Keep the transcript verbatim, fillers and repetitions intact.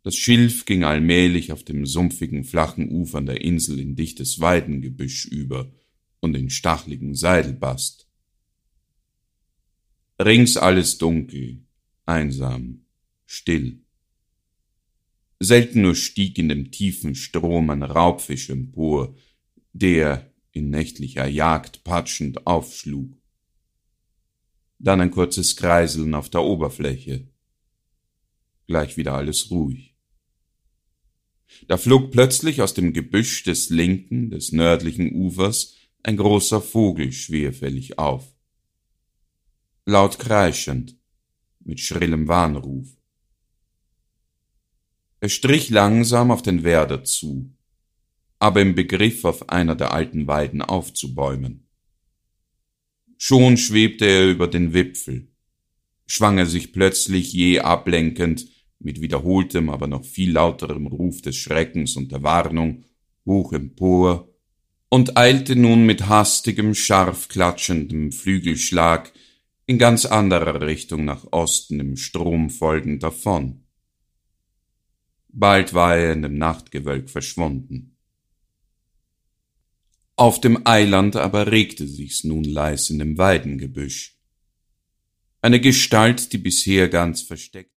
Das Schilf ging allmählich auf dem sumpfigen, flachen Ufern der Insel in dichtes Weidengebüsch über und in stachligen Seidelbast. Rings alles dunkel, einsam, still. Selten nur stieg in dem tiefen Strom ein Raubfisch empor, der in nächtlicher Jagd patschend aufschlug. Dann ein kurzes Kreiseln auf der Oberfläche. Gleich wieder alles ruhig. Da flog plötzlich aus dem Gebüsch des linken, des nördlichen Ufers ein großer Vogel schwerfällig auf. Laut kreischend, mit schrillem Warnruf. Er strich langsam auf den Werder zu, aber im Begriff, auf einer der alten Weiden aufzubäumen. Schon schwebte er über den Wipfel, schwang er sich plötzlich jäh ablenkend, mit wiederholtem, aber noch viel lauterem Ruf des Schreckens und der Warnung, hoch empor und eilte nun mit hastigem, scharf klatschendem Flügelschlag in ganz anderer Richtung nach Osten im Strom folgend davon. Bald war er in dem Nachtgewölk verschwunden. Auf dem Eiland aber regte sich's nun leis in dem Weidengebüsch. Eine Gestalt, die bisher ganz versteckt